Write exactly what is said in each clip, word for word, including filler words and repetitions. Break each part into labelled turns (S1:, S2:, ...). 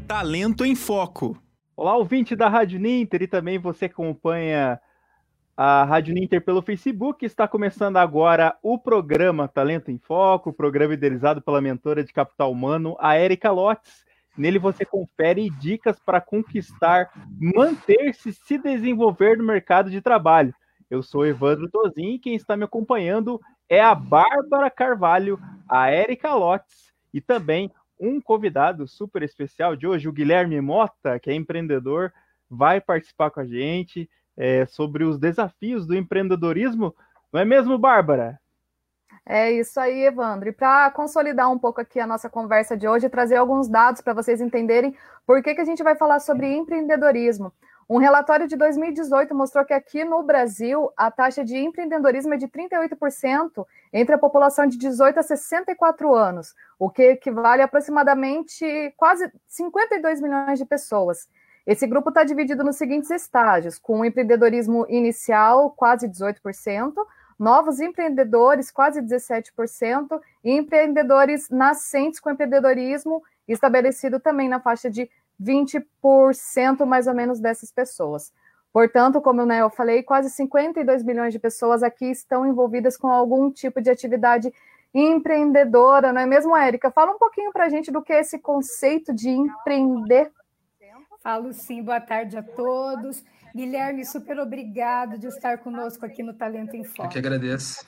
S1: Talento em Foco.
S2: Olá, ouvinte da Rádio Ninter e também você que acompanha a Rádio Ninter pelo Facebook. Está começando agora o programa Talento em Foco, o programa idealizado pela mentora de capital humano, a Érica Lotz. Nele você confere dicas para conquistar, manter-se e se desenvolver no mercado de trabalho. Eu sou Evandro Tozin e quem está me acompanhando é a Bárbara Carvalho, a Érica Lotz e também um convidado super especial de hoje, o Guilherme Mota, que é empreendedor, vai participar com a gente é, sobre os desafios do empreendedorismo. Não é mesmo, Bárbara?
S3: É isso aí, Evandro. E para consolidar um pouco aqui a nossa conversa de hoje, trazer alguns dados para vocês entenderem por que, que a gente vai falar sobre empreendedorismo. Um relatório de dois mil e dezoito mostrou que aqui no Brasil a taxa de empreendedorismo é de trinta e oito por cento entre a população de dezoito a sessenta e quatro anos, o que equivale a aproximadamente quase cinquenta e dois milhões de pessoas. Esse grupo está dividido nos seguintes estágios, com o empreendedorismo inicial, quase dezoito por cento, novos empreendedores, quase dezessete por cento, e empreendedores nascentes com empreendedorismo estabelecido também na faixa de vinte por cento mais ou menos dessas pessoas. Portanto, como né, eu falei, quase cinquenta e dois milhões de pessoas aqui estão envolvidas com algum tipo de atividade empreendedora, não é mesmo, Érica? Fala um pouquinho para a gente do que é esse conceito de empreender.
S4: Falo sim, boa tarde a todos. Guilherme, super obrigado de estar conosco aqui no Talento em Foco.
S5: Eu que agradeço.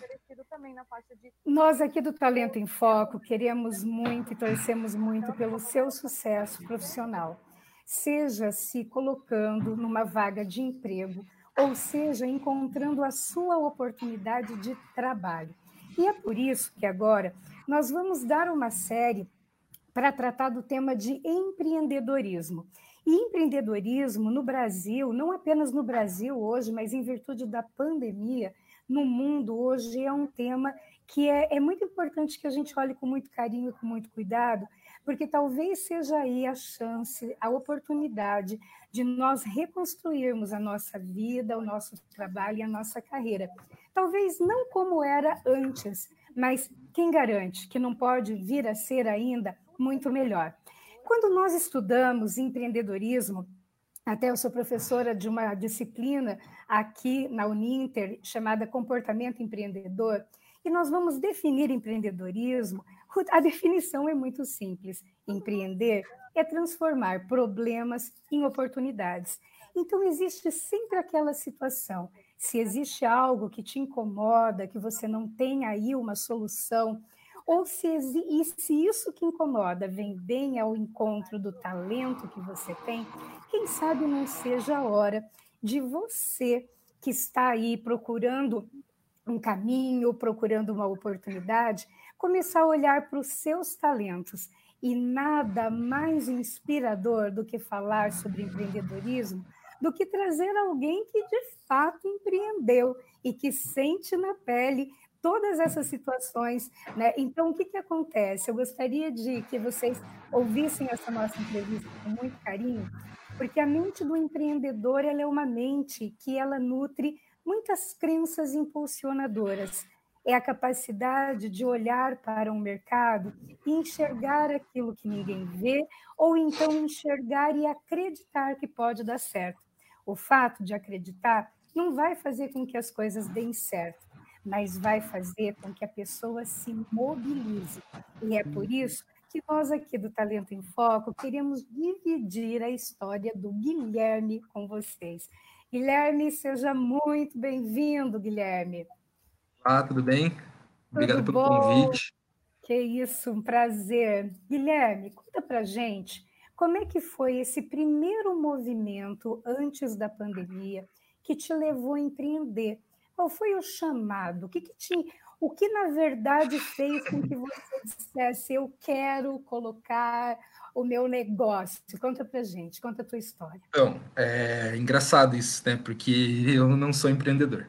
S4: Nós aqui do Talento em Foco queremos muito e torcemos muito pelo seu sucesso profissional, seja se colocando numa vaga de emprego, ou seja, encontrando a sua oportunidade de trabalho. E é por isso que agora nós vamos dar uma série para tratar do tema de empreendedorismo. E empreendedorismo no Brasil, não apenas no Brasil hoje, mas em virtude da pandemia, no mundo hoje é um tema que é, é muito importante que a gente olhe com muito carinho e com muito cuidado, porque talvez seja aí a chance, a oportunidade de nós reconstruirmos a nossa vida, o nosso trabalho e a nossa carreira. Talvez não como era antes, mas quem garante que não pode vir a ser ainda muito melhor? Quando nós estudamos empreendedorismo, até eu sou professora de uma disciplina aqui na Uninter, chamada Comportamento Empreendedor, e nós vamos definir empreendedorismo, a definição é muito simples. Empreender é transformar problemas em oportunidades. Então, existe sempre aquela situação. Se existe algo que te incomoda, que você não tem aí uma solução, ou se, e se isso que incomoda vem bem ao encontro do talento que você tem, quem sabe não seja a hora de você que está aí procurando um caminho, procurando uma oportunidade, começar a olhar para os seus talentos. E nada mais inspirador do que falar sobre empreendedorismo, do que trazer alguém que de fato empreendeu e que sente na pele todas essas situações, né? Então, o que, que acontece? Eu gostaria de que vocês ouvissem essa nossa entrevista com muito carinho, porque a mente do empreendedor ela é uma mente que ela nutre muitas crenças impulsionadoras. É a capacidade de olhar para um mercado e enxergar aquilo que ninguém vê, ou então enxergar e acreditar que pode dar certo. O fato de acreditar não vai fazer com que as coisas deem certo, mas vai fazer com que a pessoa se mobilize. E é por isso que nós aqui do Talento em Foco queremos dividir a história do Guilherme com vocês. Guilherme, seja muito bem-vindo, Guilherme.
S5: Olá, tudo bem? Obrigado
S4: tudo
S5: pelo
S4: bom?
S5: convite.
S4: Que isso, um prazer. Guilherme, conta pra gente, como é que foi esse primeiro movimento antes da pandemia que te levou a empreender? Qual foi o chamado? O que, que te, o que na verdade fez com que você dissesse eu quero colocar o meu negócio? Conta pra gente, conta a tua história.
S5: Então, é engraçado isso, né? Porque eu não sou empreendedor.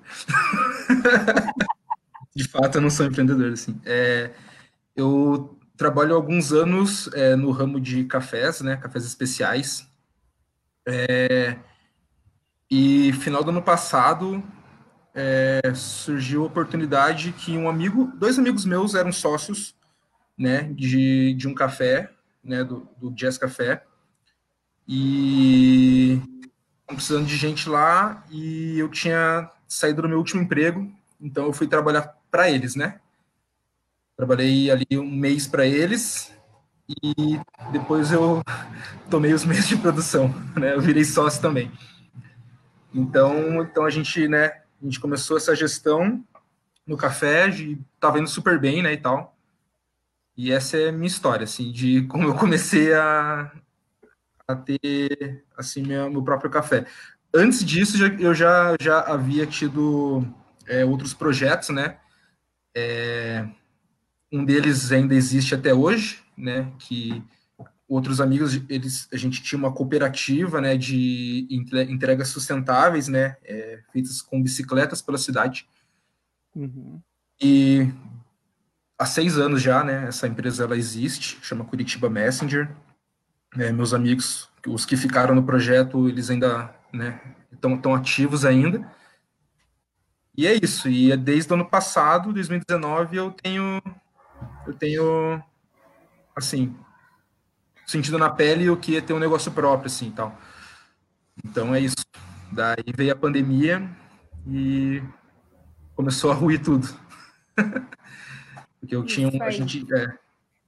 S5: De fato, eu não sou empreendedor, assim. É, eu trabalho há alguns anos é, no ramo de cafés, né? Cafés especiais. É, e final do ano passado é, surgiu a oportunidade que um amigo, dois amigos meus eram sócios, né, de, de um café, né, do, do Jazz Café, e precisando de gente lá, e eu tinha saído do meu último emprego, então eu fui trabalhar para eles, né? Trabalhei ali um mês para eles, e depois eu tomei os meses de produção, né? Eu virei sócio também. Então, então a gente, né, a gente começou essa gestão no café, estava indo super bem, né, e tal. E essa é a minha história, assim, de como eu comecei a, a ter, assim, meu, meu próprio café. Antes disso, já, eu já, já havia tido é, outros projetos, né? É, um deles ainda existe até hoje, né? Que outros amigos, eles, a gente tinha uma cooperativa, né? De entregas sustentáveis, né? É, feitas com bicicletas pela cidade.
S2: Uhum.
S5: E há seis anos já, né? Essa empresa ela existe, chama Curitiba Messenger. É, meus amigos, os que ficaram no projeto, eles ainda, né? Estão tão ativos ainda. E é isso. E é desde o ano passado, dois mil e dezenove, eu tenho, eu tenho, assim, sentido na pele o que é ter um negócio próprio, assim, tal. Então é isso. Daí veio a pandemia e começou a ruir tudo. Porque eu tinha um, a gente, é,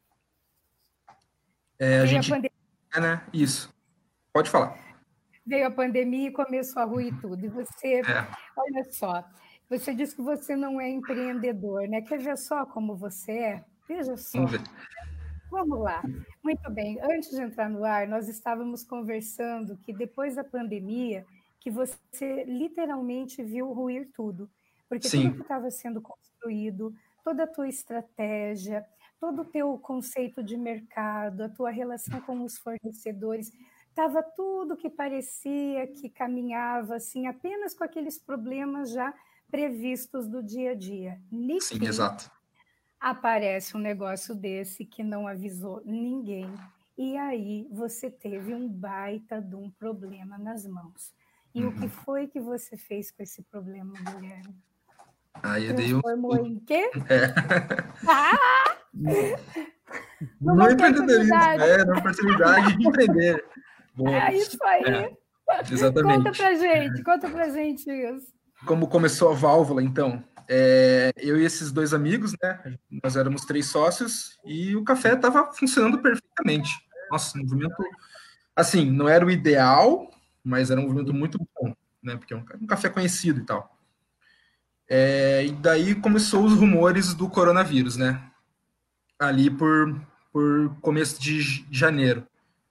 S5: é, a gente, é, né? Isso. Pode falar.
S4: Veio a pandemia e começou a ruir tudo. E você, é. olha só, você disse que você não é empreendedor, né? Quer ver só como você é? Veja só.
S5: Vamos ver.
S4: Vamos lá. Muito bem. Antes de entrar no ar, nós estávamos conversando que depois da pandemia, que você literalmente viu ruir tudo. Porque
S5: Sim.
S4: tudo que estava sendo construído, toda a tua estratégia, todo o teu conceito de mercado, a tua relação com os fornecedores, estava tudo que parecia que caminhava assim, apenas com aqueles problemas já previstos do dia a dia.
S5: Sim, exato.
S4: Aparece um negócio desse que não avisou ninguém, e aí você teve um baita de um problema nas mãos. E uhum. o que foi que você fez com esse problema, Guilherme?
S5: Aí eu dei um...
S4: Transformou em quê?
S5: É.
S4: Ah!
S5: Não é empreendedorismo, é uma oportunidade de empreender.
S4: Boa. É isso aí. É,
S5: exatamente.
S4: Conta pra gente, conta pra gente isso.
S5: Como começou a válvula, então? É, eu e esses dois amigos, né? Nós éramos três sócios e o café estava funcionando perfeitamente. Nossa, um movimento, assim, não era o ideal, mas era um movimento muito bom, né? Porque é um, um café conhecido e tal. É, e daí começou os rumores do coronavírus, né? Ali por, por começo de janeiro.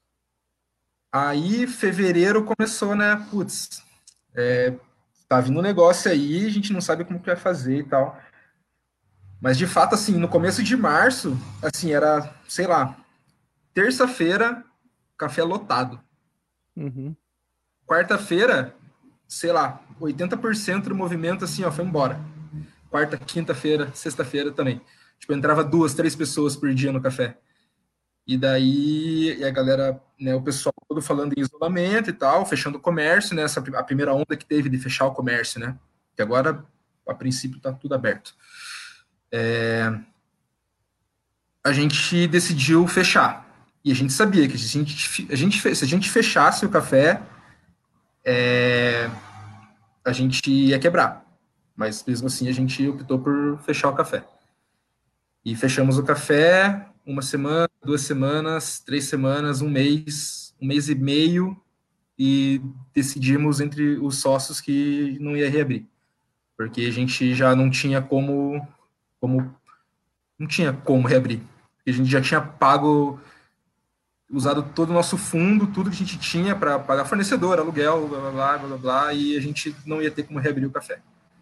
S5: Aí, fevereiro começou, né? Putz, é, tá vindo um negócio aí, a gente não sabe como que vai fazer e tal. Mas, de fato, assim, no começo de março, assim, era, sei lá, terça-feira, café lotado.
S2: Uhum.
S5: Quarta-feira, sei lá, oitenta por cento do movimento, assim, ó, foi embora. Quarta, quinta-feira, sexta-feira também. Tipo, entrava duas, três pessoas por dia no café. E daí, e a galera, né, o pessoal todo falando em isolamento e tal, fechando o comércio, né, essa, a primeira onda que teve de fechar o comércio, né, que agora, a princípio, tá tudo aberto. É, a gente decidiu fechar. E a gente sabia que a gente, a gente, se a gente fechasse o café, é, a gente ia quebrar. Mas, mesmo assim, a gente optou por fechar o café. E fechamos o café uma semana, duas semanas, três semanas, um mês, um mês e meio, e decidimos entre os sócios que não ia reabrir. Porque a gente já não tinha como, como não tinha como reabrir. A gente já tinha pago, usado todo o nosso fundo, tudo que a gente tinha para pagar fornecedor, aluguel, blá, blá, blá, blá, blá, e a gente não ia ter como reabrir o café.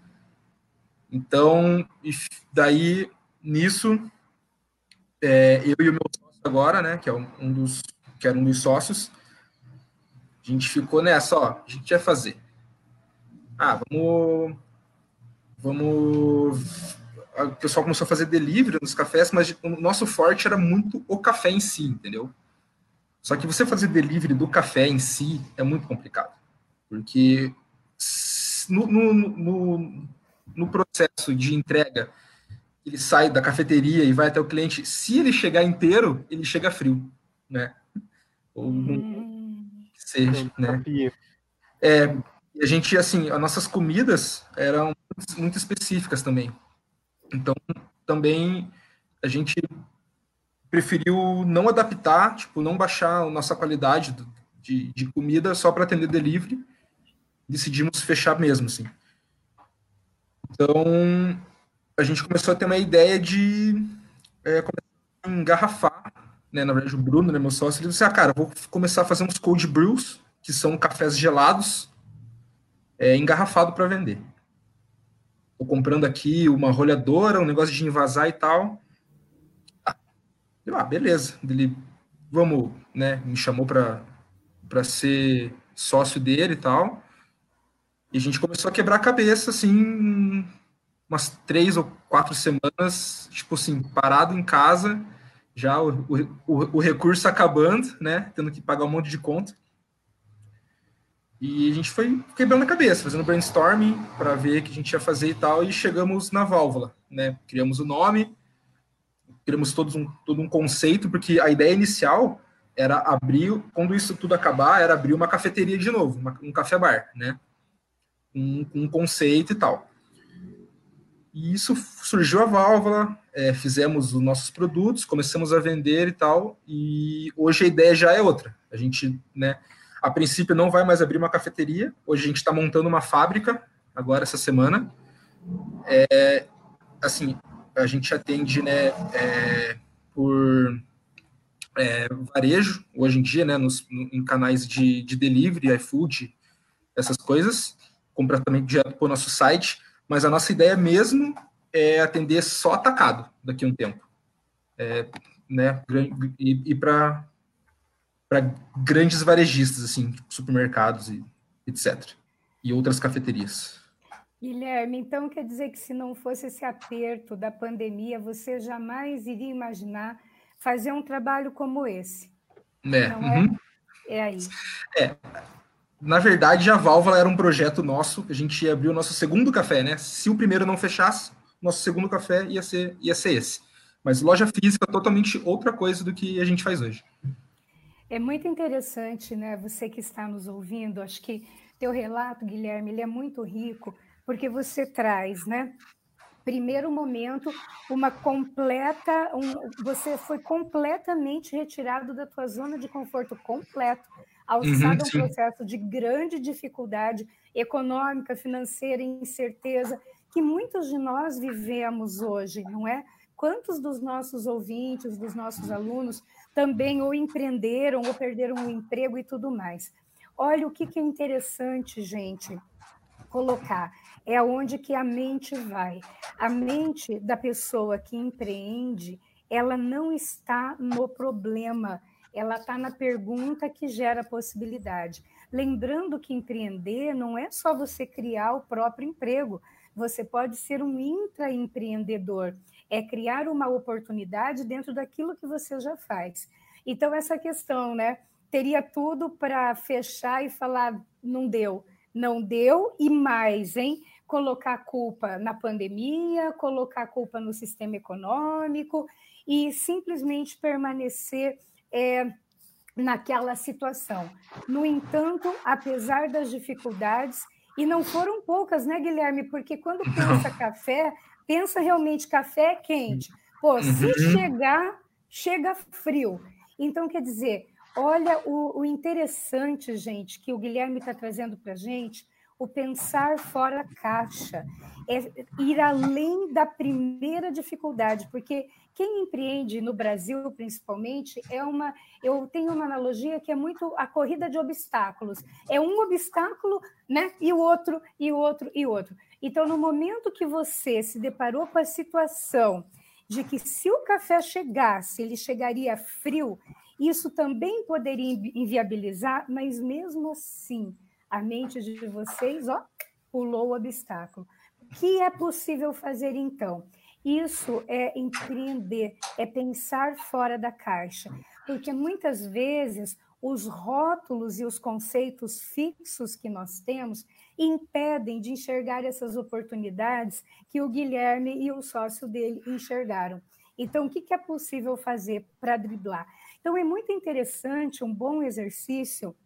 S5: Então, daí, nisso, é, eu e o meu sócio agora, né, que é um dos, que era um dos sócios, a gente ficou nessa, ó, a gente ia fazer. Ah, vamos, vamos, o pessoal começou a fazer delivery nos cafés, mas o nosso forte era muito o café em si, entendeu? Só que você fazer delivery do café em si é muito complicado, porque no, no, no, no processo de entrega, ele sai da cafeteria e vai até o cliente, se ele chegar inteiro, ele chega frio, né? Ou, hum. seja, né? É, a gente, assim, as nossas comidas eram muito específicas também. Então, também a gente preferiu não adaptar, tipo, não baixar a nossa qualidade de, de comida só para atender delivery. Decidimos fechar mesmo, assim. Então, a gente começou a ter uma ideia de é, começar a engarrafar, né? Na verdade, o Bruno, né, meu sócio, ele disse, ah, cara, vou começar a fazer uns cold brews, que são cafés gelados, é, engarrafado para vender. Tô comprando aqui uma rolhadora, um negócio de envasar e tal. Ah, eu, ah beleza. Ele, vamos, né? Me chamou para para ser sócio dele e tal. E a gente começou a quebrar a cabeça, assim, umas três ou quatro semanas, tipo assim, parado em casa, já o, o, o recurso acabando, né? Tendo que pagar um monte de conta. E a gente foi quebrando a cabeça, fazendo brainstorming para ver o que a gente ia fazer e tal, e chegamos na válvula, né? Criamos o nome, criamos todos um, todo um conceito, porque a ideia inicial era abrir, quando isso tudo acabar, era abrir uma cafeteria de novo, uma, um café-bar, né? Um, um conceito e tal. E isso surgiu a válvula, é, fizemos os nossos produtos, começamos a vender e tal, e hoje a ideia já é outra. A gente, né, a princípio não vai mais abrir uma cafeteria, hoje a gente está montando uma fábrica, agora essa semana. É, assim, a gente atende, né, é, por é, varejo, hoje em dia, né, nos, em canais de, de delivery, iFood, essas coisas, compra também direto para o nosso site, mas a nossa ideia mesmo é atender só atacado daqui a um tempo. É, né, e, e para grandes varejistas, assim, supermercados e etcétera. E outras cafeterias.
S4: Guilherme, então quer dizer que se não fosse esse aperto da pandemia, você jamais iria imaginar fazer um trabalho como esse?
S5: É,
S4: não
S5: uhum.
S4: é? É aí.
S5: É. Na verdade, a válvula era um projeto nosso, a gente ia abrir o nosso segundo café, né? Se o primeiro não fechasse, nosso segundo café ia ser, ia ser esse. Mas loja física é totalmente outra coisa do que a gente faz hoje.
S4: É muito interessante, né? Você que está nos ouvindo, acho que teu relato, Guilherme, ele é muito rico, porque você traz, né? Primeiro momento, uma completa, um, você foi completamente retirado da tua zona de conforto completo, alçado a um processo de grande dificuldade econômica, financeira, incerteza, que muitos de nós vivemos hoje, não é? Quantos dos nossos ouvintes, dos nossos alunos, também ou empreenderam, ou perderam o emprego e tudo mais. Olha o que, que é interessante, gente, colocar. É onde que a mente vai. A mente da pessoa que empreende, ela não está no problema, ela está na pergunta que gera possibilidade. Lembrando que empreender não é só você criar o próprio emprego, você pode ser um intraempreendedor, é criar uma oportunidade dentro daquilo que você já faz. Então, essa questão, né? Teria tudo para fechar e falar, não deu. Não deu, e mais, hein? Colocar a culpa na pandemia, colocar a culpa no sistema econômico e simplesmente permanecer é, naquela situação. No entanto, apesar das dificuldades, e não foram poucas, né, Guilherme? Porque quando pensa não. café, pensa realmente café quente. Pô, se uhum. chegar, chega frio. Então, quer dizer, olha o, o interessante, gente, que o Guilherme está trazendo para a gente, o pensar fora da caixa, é ir além da primeira dificuldade, porque quem empreende no Brasil, principalmente, é uma, eu tenho uma analogia que é muito a corrida de obstáculos. É um obstáculo, né? E o outro, e o outro, e outro. Então, no momento que você se deparou com a situação de que se o café chegasse, ele chegaria frio, isso também poderia inviabilizar, mas mesmo assim, a mente de vocês, ó, pulou o obstáculo. O que é possível fazer então? Isso é empreender, é pensar fora da caixa, porque muitas vezes os rótulos e os conceitos fixos que nós temos impedem de enxergar essas oportunidades que o Guilherme e o sócio dele enxergaram. Então, o que é possível fazer para driblar? Então, é muito interessante, um bom exercício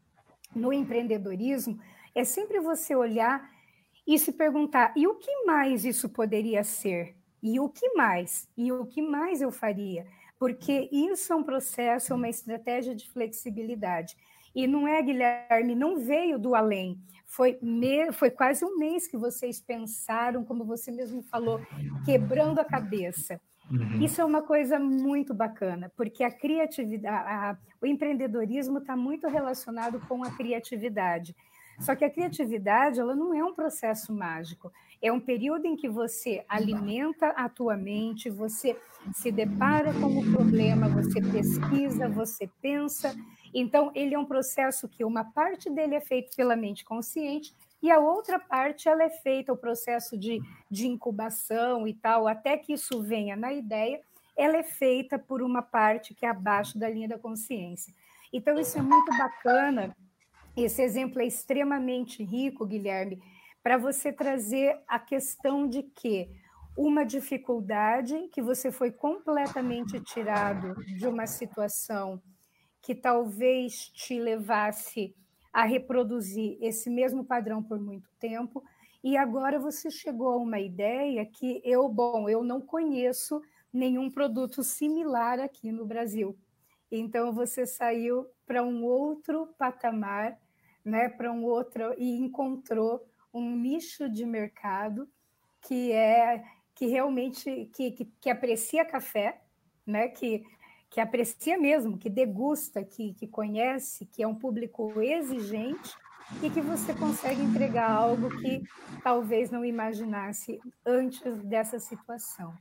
S4: no empreendedorismo é sempre você olhar e se perguntar, e o que mais isso poderia ser? E o que mais? E o que mais eu faria? Porque isso é um processo, é uma estratégia de flexibilidade. E não é, Guilherme, não veio do além. Foi, me, foi quase um mês que vocês pensaram, como você mesmo falou, quebrando a cabeça. Uhum. Isso é uma coisa muito bacana, porque a criatividade, a, a, o empreendedorismo está muito relacionado com a criatividade. Só que a criatividade, ela não é um processo mágico. É um período em que você alimenta a tua mente, você se depara com o problema, você pesquisa, você pensa. Então, ele é um processo que uma parte dele é feito pela mente consciente e a outra parte ela é feita, o processo de, de incubação e tal, até que isso venha na ideia, ela é feita por uma parte que é abaixo da linha da consciência. Então, isso é muito bacana. Esse exemplo é extremamente rico, Guilherme, para você trazer a questão de que uma dificuldade que você foi completamente tirado de uma situação que talvez te levasse a reproduzir esse mesmo padrão por muito tempo, e agora você chegou a uma ideia que eu, bom, eu não conheço nenhum produto similar aqui no Brasil. Então você saiu para um outro patamar, né, para um outro, e encontrou um nicho de mercado que é que realmente que, que, que aprecia café, né, que, que aprecia mesmo, que degusta, que, que conhece, que é um público exigente e que você consegue entregar algo que talvez não imaginasse antes dessa situação.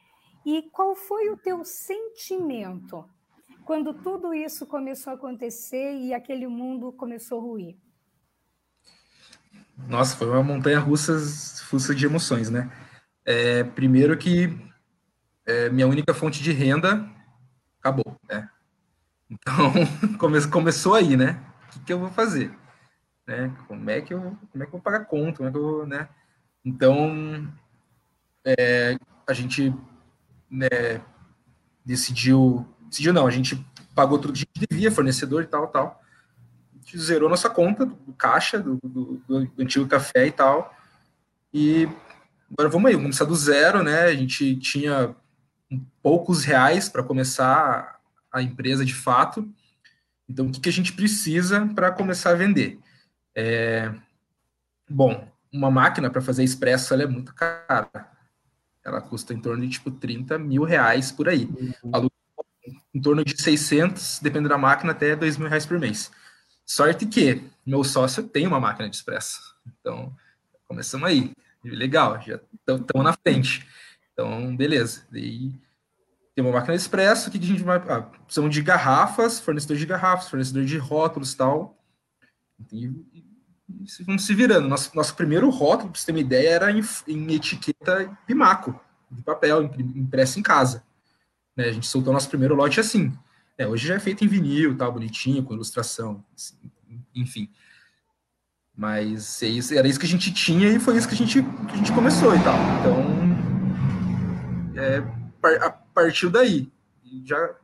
S4: E qual foi o teu sentimento quando tudo isso começou a acontecer e aquele mundo começou a ruir?
S5: Nossa, foi uma montanha russa, russa de emoções, né? É, primeiro que é, minha única fonte de renda acabou, né? Então, come, começou aí, né? O que, que eu vou fazer? Né? Como é que eu, como é que eu vou pagar conta? Como é que eu vou, né? Então, é, a gente né, decidiu, decidiu não, a gente pagou tudo que a gente devia, fornecedor e tal, tal. A gente zerou nossa conta do caixa, do, do, do antigo café e tal. E agora vamos aí, vamos começar do zero, né? A gente tinha poucos reais para começar a empresa de fato. Então, o que, que a gente precisa para começar a vender? É, bom, uma máquina para fazer expresso ela é muito cara. Ela custa em torno de tipo trinta mil reais por aí. Uhum. Em torno de seiscentos, dependendo da máquina, até dois mil reais por mês. Sorte que meu sócio tem uma máquina de expresso. Então, começamos aí. Legal, já estamos na frente. Então, beleza. Daí tem uma máquina de expresso, o que a gente vai... Ah, precisamos de garrafas, fornecedor de garrafas, fornecedor de rótulos e tal. E, e, e vamos se virando. Nosso, nosso primeiro rótulo, para você ter uma ideia, era em, em etiqueta Pimaco, de papel, impresso em casa. Né, a gente soltou nosso primeiro lote assim. É, hoje já é feito em vinil, tal, bonitinho, com ilustração, assim, enfim. Mas é isso, era isso que a gente tinha e foi isso que a gente, que a gente começou e tal. Então, é, a partiu daí. E já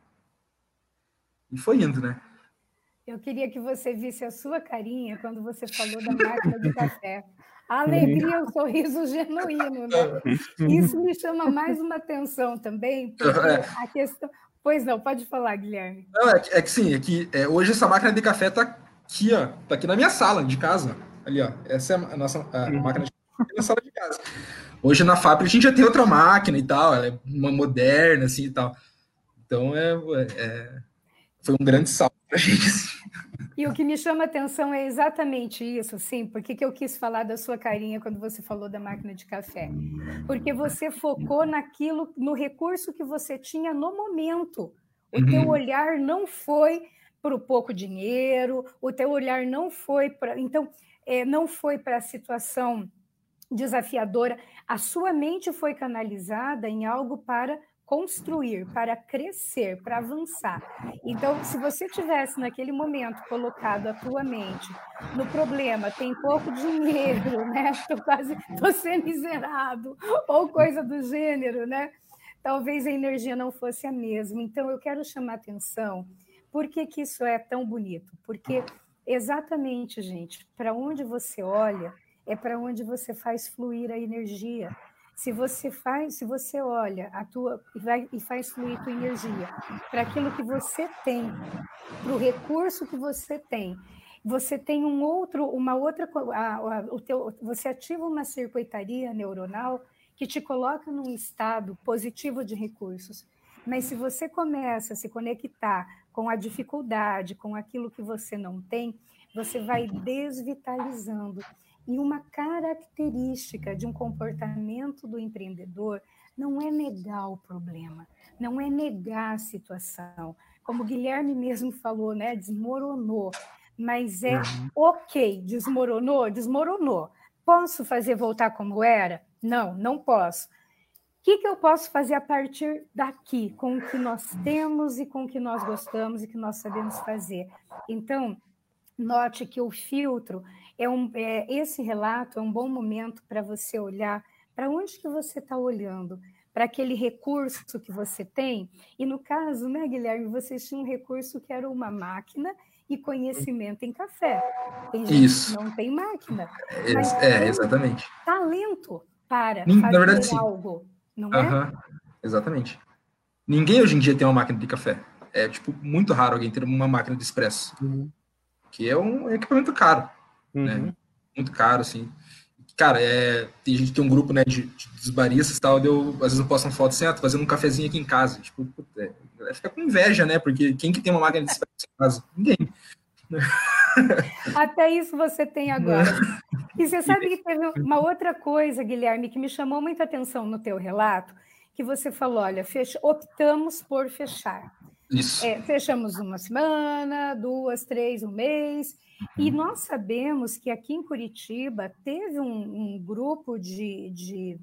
S5: e foi indo, né?
S4: Eu queria que você visse a sua carinha quando você falou da máquina de café. A alegria, o sorriso genuíno, né? Isso me chama mais uma atenção também, porque a questão... Pois não, pode falar, Guilherme.
S5: Não, é, que, é que sim, é que é, hoje essa máquina de café tá aqui, ó, tá aqui na minha sala de casa. Ali, ó, essa é a nossa a máquina de café na sala de casa. Hoje na fábrica a gente já tem outra máquina e tal, ela é uma moderna, assim, e tal. Então, é, é, foi um grande salto pra gente, assim.
S4: E o que me chama a atenção é exatamente isso, sim. Por que eu quis falar da sua carinha quando você falou da máquina de café? Porque você focou naquilo, no recurso que você tinha no momento. O uhum. teu olhar não foi para o pouco dinheiro, o teu olhar não foi para... Então, é, não foi para a situação desafiadora. A sua mente foi canalizada em algo para... construir, para crescer, para avançar. Então, se você tivesse naquele momento colocado a tua mente no problema, tem pouco dinheiro, né? Tô quase, tô sendo miserável, ou coisa do gênero, né? Talvez a energia não fosse a mesma. Então, eu quero chamar a atenção. Por que que isso é tão bonito? Porque Exatamente, gente. Para onde você olha, é para onde você faz fluir a energia. Se você faz, se você olha a tua e, vai, e faz fluir a tua energia para aquilo que você tem, para o recurso que você tem, você tem um outro, uma outra, a, a, o teu, você ativa uma circuitaria neuronal que te coloca num estado positivo de recursos. Mas se você começa a se conectar com a dificuldade, com aquilo que você não tem, você vai desvitalizando. E uma característica de um comportamento do empreendedor não é negar o problema, não é negar a situação. Como o Guilherme mesmo falou, né, desmoronou, mas é uhum. ok, desmoronou, desmoronou. Posso fazer voltar como era? Não, não posso. O que, que eu posso fazer a partir daqui, com o que nós temos e com o que nós gostamos e que nós sabemos fazer? Então, note que o filtro, é um, é, esse relato é um bom momento para você olhar para onde que você está olhando, para aquele recurso que você tem. E no caso, né, Guilherme, vocês tinham um recurso que era uma máquina e conhecimento em café. Tem gente Isso. que não tem máquina.
S5: É, mas é exatamente.
S4: Talento para
S5: Nin,
S4: fazer
S5: na verdade, sim.
S4: algo, não
S5: uhum. é? Exatamente. Ninguém hoje em dia tem uma máquina de café. É, tipo, muito raro alguém ter uma máquina de expresso. Uhum. Que é um equipamento caro, uhum. né? Muito caro, assim. Cara, é, tem gente que tem um grupo, né, de, de, dos baristas e tal, eu, às vezes eu posto uma foto assim, ah, tô fazendo um cafezinho aqui em casa. Tipo, puta, é, fica com inveja, né? Porque quem que tem uma máquina de expresso em casa? Ninguém.
S4: Até isso você tem agora. E você sabe que teve uma outra coisa, Guilherme, que me chamou muita atenção no teu relato, que você falou, olha, fecha, optamos por fechar.
S5: Isso.
S4: É, fechamos uma semana, duas, três, um mês, uhum. e nós sabemos que aqui em Curitiba teve um, um grupo de, de,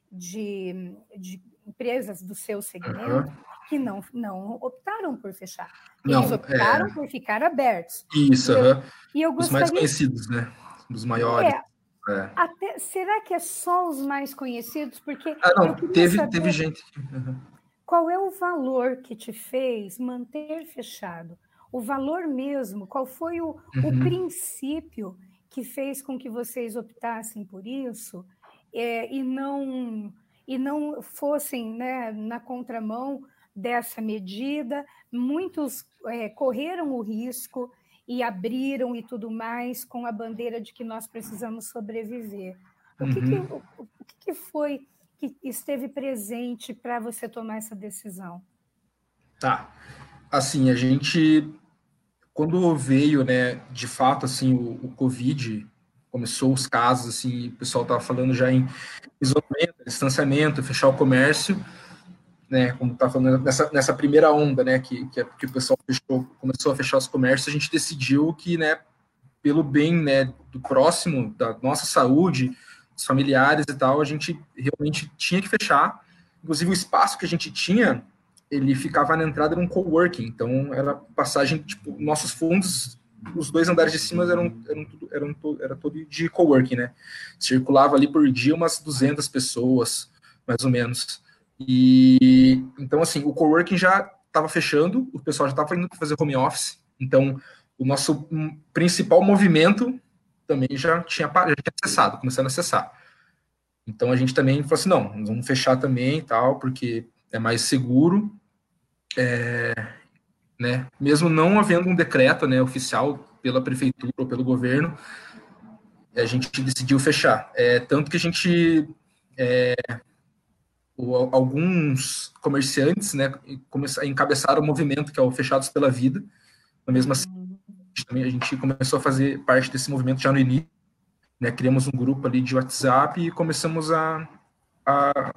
S4: de, de empresas do seu segmento uhum. que não, não optaram por fechar. Eles não, optaram é... por ficar abertos.
S5: Isso,
S4: e eu,
S5: uhum.
S4: e eu
S5: gostaria... Os mais conhecidos, né? Os maiores.
S4: É. É. Até, será que é só os mais conhecidos? Porque
S5: ah, não, teve, saber... teve gente... Uhum.
S4: Qual é o valor que te fez manter fechado? O valor mesmo, qual foi o, uhum. o princípio que fez com que vocês optassem por isso é, e, não, e não fossem, né, na contramão dessa medida? Muitos é, correram o risco e abriram e tudo mais com a bandeira de que nós precisamos sobreviver. O, uhum. que, que, o, o que, que foi... que esteve presente para você tomar essa decisão?
S5: Tá. Assim, a gente, quando veio, né, de fato, assim, o, o Covid, começou os casos, assim, o pessoal estava falando já em isolamento, distanciamento, fechar o comércio, né, como está falando nessa, nessa primeira onda, né, que, que, que o pessoal fechou, começou a fechar os comércios, a gente decidiu que, né, pelo bem, né, do próximo, da nossa saúde, os familiares e tal, a gente realmente tinha que fechar. Inclusive, o espaço que a gente tinha, ele ficava na entrada de um coworking, então era passagem, tipo, nossos fundos, os dois andares de cima eram, eram, tudo, eram era todo de coworking, né? Circulava ali por dia umas duzentas pessoas, mais ou menos. E, então, assim, o coworking já estava fechando, o pessoal já estava indo para fazer home office, então, o nosso principal movimento também já tinha, já tinha acessado, começando a acessar. Então, a gente também falou assim, não, nós vamos fechar também e tal, porque é mais seguro, é, né, mesmo não havendo um decreto, né, oficial pela prefeitura ou pelo governo, a gente decidiu fechar. É, tanto que a gente, é, o, alguns comerciantes, né, começaram, encabeçaram o movimento que é o Fechados pela Vida, na mesma assim, a gente começou a fazer parte desse movimento já no início, né, criamos um grupo ali de WhatsApp e começamos a, a,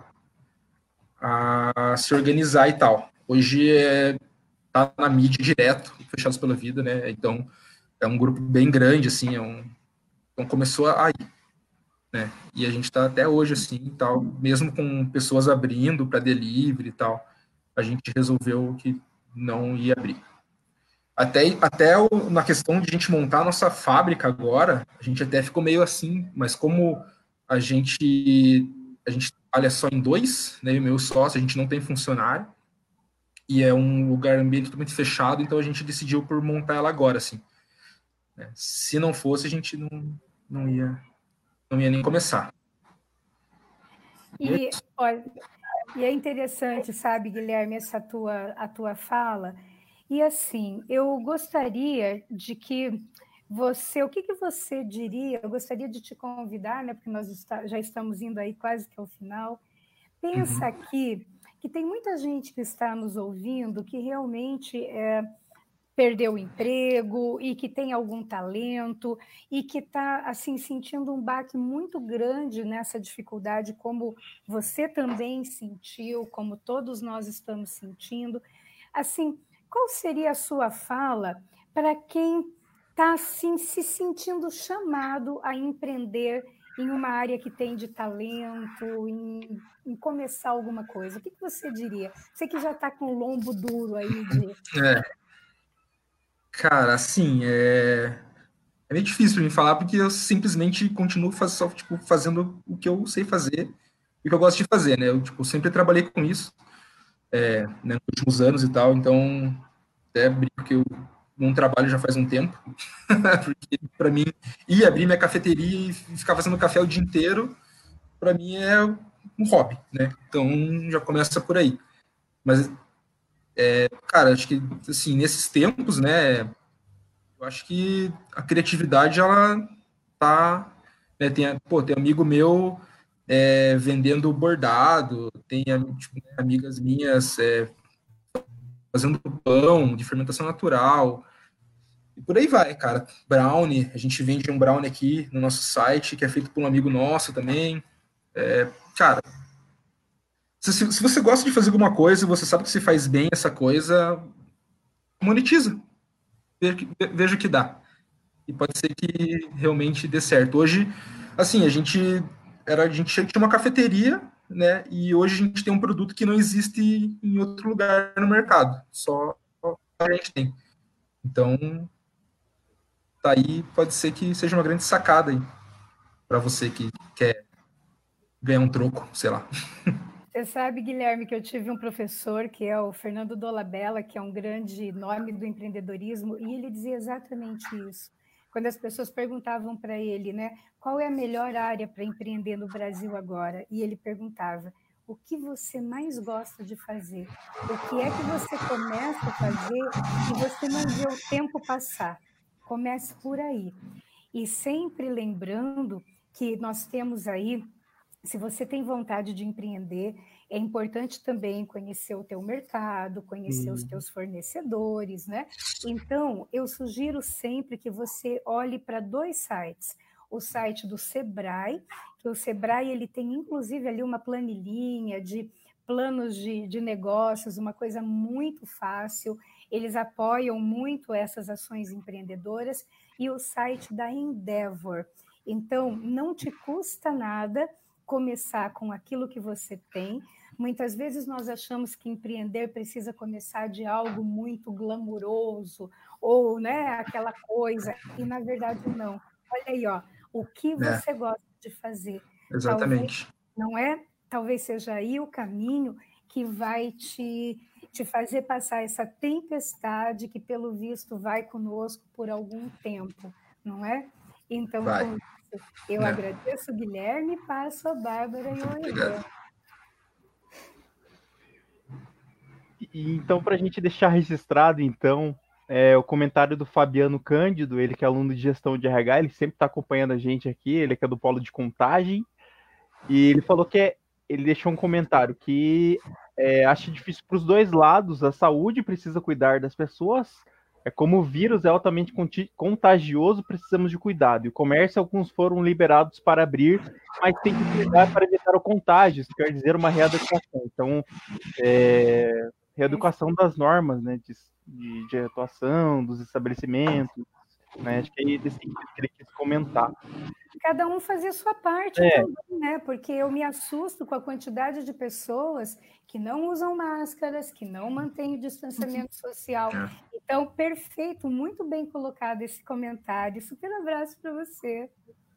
S5: a se organizar e tal. Hoje é, tá na mídia direto, Fechados pela Vida, né, então é um grupo bem grande, assim, é um, então começou a ir, né, e a gente está até hoje, assim, tal, mesmo com pessoas abrindo para delivery e tal, a gente resolveu que não ia abrir. Até, até o, na questão de a gente montar a nossa fábrica agora, a gente até ficou meio assim, mas como a gente, a gente trabalha só em dois, né, e o meu sócio, a gente não tem funcionário, e é um lugar, ambiente totalmente fechado, então a gente decidiu por montar ela agora, assim. né? Se não fosse, a gente não, não, ia, não ia nem começar.
S4: E, olha, e é interessante, sabe, Guilherme, essa tua, a tua fala. E assim, eu gostaria de que você, o que, que você diria? Eu gostaria de te convidar, né, porque nós está, já estamos indo aí quase que ao final. Pensa uhum. aqui que tem muita gente que está nos ouvindo que realmente é, perdeu o emprego e que tem algum talento e que está assim sentindo um baque muito grande nessa dificuldade, como você também sentiu, como todos nós estamos sentindo. Assim, qual seria a sua fala para quem está assim se sentindo chamado a empreender em uma área que tem de talento, em, em começar alguma coisa? O que, que você diria? Você que já está com o lombo duro aí de...
S5: É. Cara, assim, é... é meio difícil me falar porque eu simplesmente continuo faz... só, tipo, fazendo o que eu sei fazer e o que eu gosto de fazer, né? Eu tipo, sempre trabalhei com isso é, né, nos últimos anos e tal, então até brinco que eu não trabalho já faz um tempo, porque para mim ir abrir minha cafeteria e ficar fazendo café o dia inteiro, para mim é um hobby, né? Então já começa por aí. Mas, é, cara, acho que assim, nesses tempos, né, eu acho que a criatividade, ela tá, né, tem, pô, tem amigo meu é, vendendo bordado, tem tipo, né, amigas minhas é, fazendo pão de fermentação natural, e por aí vai, cara. Brownie, a gente vende um brownie aqui no nosso site, que é feito por um amigo nosso também. É, cara, se, se você gosta de fazer alguma coisa, você sabe que você faz bem essa coisa, monetiza. Veja, veja o que dá. E pode ser que realmente dê certo. Hoje, assim, a gente era, a gente tinha uma cafeteria, né? E hoje a gente tem um produto que não existe em outro lugar no mercado. Só a gente tem. Então, tá aí, pode ser que seja uma grande sacada aí para você que quer ganhar um troco, sei lá.
S4: Você sabe, Guilherme, que eu tive um professor, que é o Fernando Dolabella, que é um grande nome do empreendedorismo, e ele dizia exatamente isso. Quando as pessoas perguntavam para ele, né, qual é a melhor área para empreender no Brasil agora? E ele perguntava, o que você mais gosta de fazer? O que é que você começa a fazer e você não vê o tempo passar? Comece por aí. E sempre lembrando que nós temos aí, se você tem vontade de empreender, é importante também conhecer o teu mercado, conhecer hum. os teus fornecedores, né? Então, eu sugiro sempre que você olhe para dois sites. O site do Sebrae, que o Sebrae ele tem inclusive ali uma planilhinha de planos de, de negócios, uma coisa muito fácil. Eles apoiam muito essas ações empreendedoras. E o site da Endeavor. Então, não te custa nada começar com aquilo que você tem. Muitas vezes nós achamos que empreender precisa começar de algo muito glamuroso, ou né, aquela coisa, e na verdade não. Olha aí, ó, o que você é. gosta de fazer.
S5: Exatamente.
S4: Talvez, não é? Talvez seja aí o caminho que vai te, te fazer passar essa tempestade que, pelo visto, vai conosco por algum tempo, não é? Então,
S5: vai.
S4: com eu é. agradeço, Guilherme, passo a Bárbara e o Oegão.
S2: Então, para a gente deixar registrado, então, é, o comentário do Fabiano Cândido, ele que é aluno de gestão de R H, ele sempre está acompanhando a gente aqui, ele que é do Polo de Contagem, e ele falou que é, ele deixou um comentário que é, acha difícil para os dois lados, a saúde precisa cuidar das pessoas, é como o vírus é altamente contagioso, precisamos de cuidado. E o comércio, alguns foram liberados para abrir, mas tem que cuidar para evitar o contágio, isso quer dizer uma readequação. Então, é, reeducação das normas, né, de, de, de atuação, dos estabelecimentos, né, acho que é desse que ele quis comentar.
S4: Cada um fazer a sua parte é. também, né? Porque eu me assusto com a quantidade de pessoas que não usam máscaras, que não mantêm o distanciamento social. É. Então, perfeito, muito bem colocado esse comentário. Super abraço para você.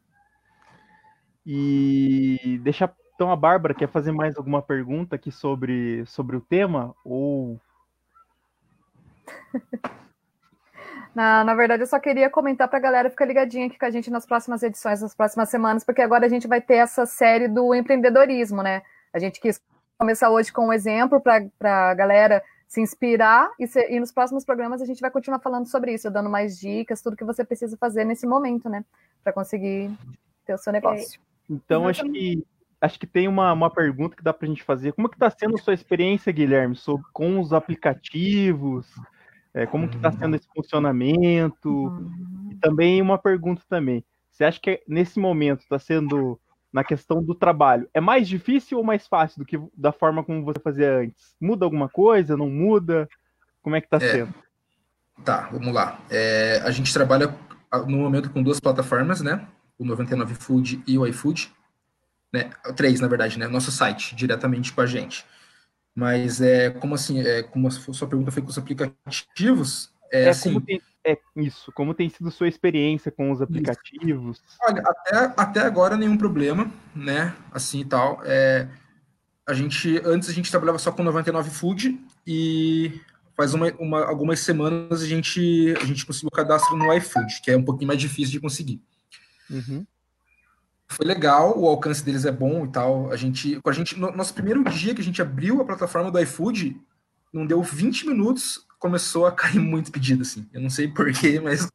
S2: E deixa então a Bárbara quer fazer mais alguma pergunta aqui sobre, sobre o tema ou
S3: Na, na verdade, eu só queria comentar para a galera ficar ligadinha aqui com a gente nas próximas edições, nas próximas semanas, porque agora a gente vai ter essa série do empreendedorismo, né? A gente quis começar hoje com um exemplo para a galera se inspirar e, se, e nos próximos programas a gente vai continuar falando sobre isso, dando mais dicas, tudo que você precisa fazer nesse momento, né? Para conseguir ter o seu negócio.
S2: Então, acho que, acho que tem uma, uma pergunta que dá para a gente fazer. Como que está sendo a sua experiência, Guilherme, sobre, com os aplicativos? É, como que está sendo esse funcionamento? Uhum. E também uma pergunta também. Você acha que nesse momento está sendo, na questão do trabalho, é mais difícil ou mais fácil do que da forma como você fazia antes? Muda alguma coisa? Não muda? Como é que está é, sendo?
S5: Tá, vamos lá. É, a gente trabalha no momento com duas plataformas, né? O noventa e nove Food e o iFood. Né? Três, na verdade, né? Nosso site, diretamente com a gente. Mas é como assim, é, como a sua pergunta foi com os aplicativos, é,
S2: é
S5: assim...
S2: Como tem, é isso, como tem sido sua experiência com os aplicativos?
S5: Isso. Olha, até, até agora nenhum problema, né, assim e tal. É, a gente, antes a gente trabalhava só com noventa e nove Food e faz uma, uma, algumas semanas a gente, a gente conseguiu o cadastro no iFood, que é um pouquinho mais difícil de conseguir.
S2: Uhum.
S5: Foi legal, o alcance deles é bom e tal. A gente, a gente, no nosso primeiro dia que a gente abriu a plataforma do iFood, não deu vinte minutos, começou a cair muito pedido, assim. Eu não sei porquê, mas...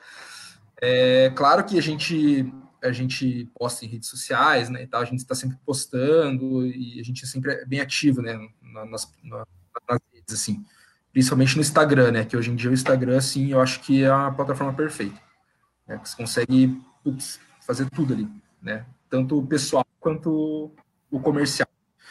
S5: É claro que a gente, a gente posta em redes sociais, né, e tal, a gente está sempre postando e a gente é sempre bem ativo, né, nas, nas, nas redes, assim. Principalmente no Instagram, né, que hoje em dia o Instagram, assim, eu acho que é a plataforma perfeita. Né, que você consegue, putz, fazer tudo ali. Né? Tanto o pessoal quanto o comercial.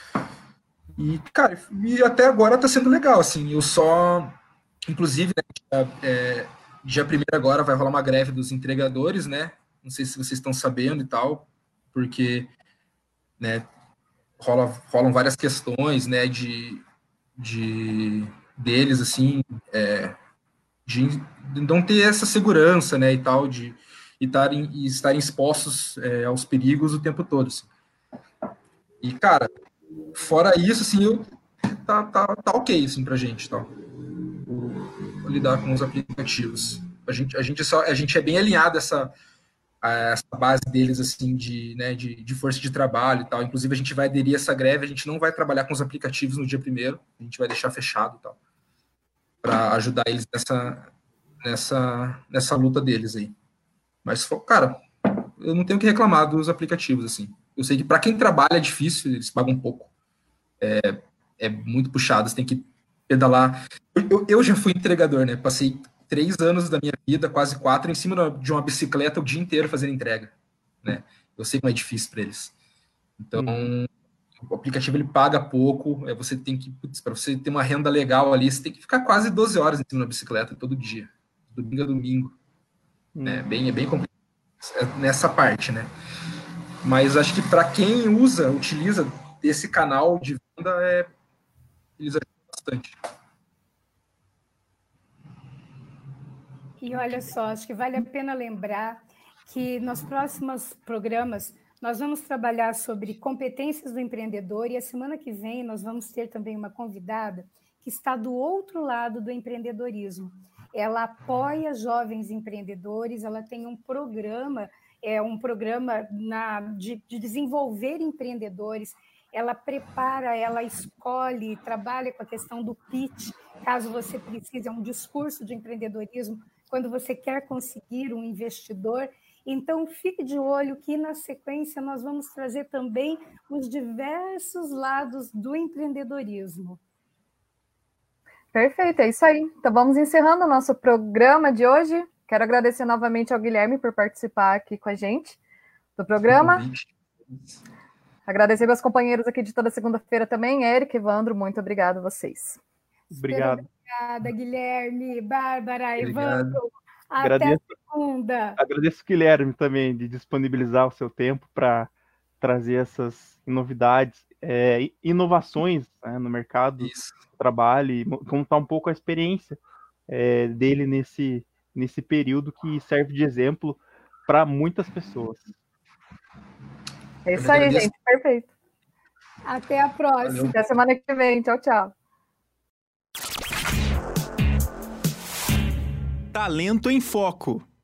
S5: E, cara, e até agora tá sendo legal, assim, eu só, inclusive, né, é, dia primeiro agora vai rolar uma greve dos entregadores, né, não sei se vocês estão sabendo e tal, porque, né, rola, rolam várias questões, né, de, de deles, assim, é, de não ter essa segurança, né, e tal, de e estarem, e estarem expostos é, aos perigos o tempo todo. Assim. E, cara, fora isso, assim, eu, tá, tá, tá ok, assim, pra gente, tá? O, o, lidar com os aplicativos. A gente, a gente, só, a gente é bem alinhado a essa, a essa base deles, assim, de, né, de, de força de trabalho e tal. Inclusive, a gente vai aderir a essa greve, a gente não vai trabalhar com os aplicativos no dia primeiro, a gente vai deixar fechado e tal, para ajudar eles nessa, nessa, nessa luta deles aí. Mas, cara, eu não tenho o que reclamar dos aplicativos, assim. Eu sei que para quem trabalha é difícil, eles pagam um pouco. É, é muito puxado, você tem que pedalar. Eu, eu já fui entregador, né? Passei três anos da minha vida, quase quatro, em cima de uma bicicleta o dia inteiro fazendo entrega, né? Eu sei como é difícil para eles. Então, hum. o aplicativo, ele paga pouco, é, você tem que, para você ter uma renda legal ali, você tem que ficar quase doze horas em cima da bicicleta todo dia, domingo a domingo. Hum. É, bem, é bem complicado nessa parte, né? Mas acho que para quem usa, utiliza esse canal de venda, é, eles ajudam bastante.
S4: E olha só, acho que vale a pena lembrar que nos próximos programas nós vamos trabalhar sobre competências do empreendedor e a semana que vem nós vamos ter também uma convidada que está do outro lado do empreendedorismo. Ela apoia jovens empreendedores, ela tem um programa, é um programa na, de, de desenvolver empreendedores, ela prepara, ela escolhe, trabalha com a questão do pitch, caso você precise, é um discurso de empreendedorismo, quando você quer conseguir um investidor. Então, fique de olho que, na sequência, nós vamos trazer também os diversos lados do empreendedorismo.
S3: Perfeito, é isso aí. Então, vamos encerrando o nosso programa de hoje. Quero agradecer novamente ao Guilherme por participar aqui com a gente do programa. Agradecer meus companheiros aqui de toda segunda-feira também, Eric, Evandro, muito obrigado a vocês.
S2: Obrigado.
S4: Obrigada, Guilherme, Bárbara, Obrigado. Evandro. Até
S2: agradeço,
S4: a segunda.
S2: Agradeço o Guilherme também de disponibilizar o seu tempo para trazer essas novidades, é, inovações, né, no mercado Isso. do trabalho e contar um pouco a experiência é, dele nesse, nesse período que serve de exemplo para muitas pessoas.
S3: É isso aí, gente. Perfeito.
S4: Até a próxima. Valeu.
S3: Até semana que vem. Tchau, tchau.
S1: Talento em Foco.